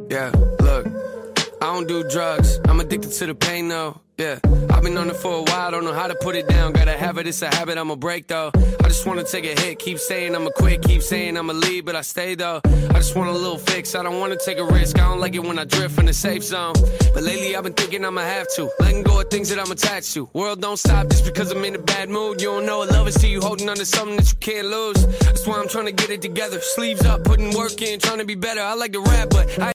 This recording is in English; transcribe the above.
Yeah, look, I don't do drugs, I'm addicted to the pain though. Yeah, I've been on it for a while, don't know how to put it down. Gotta have it, it's a habit, I'ma break though. I just wanna take a hit, keep saying I'ma quit, keep saying I'ma leave, but I stay though. I just want a little fix, I don't wanna take a risk. I don't like it when I drift from the safe zone. But lately I've been thinking I'ma have to letting go of things that I'm attached to. World don't stop just because I'm in a bad mood. You don't know what love is till you holding on to something that you can't lose. That's why I'm trying to get it together, sleeves up, putting work in, trying to be better. I like to rap, but I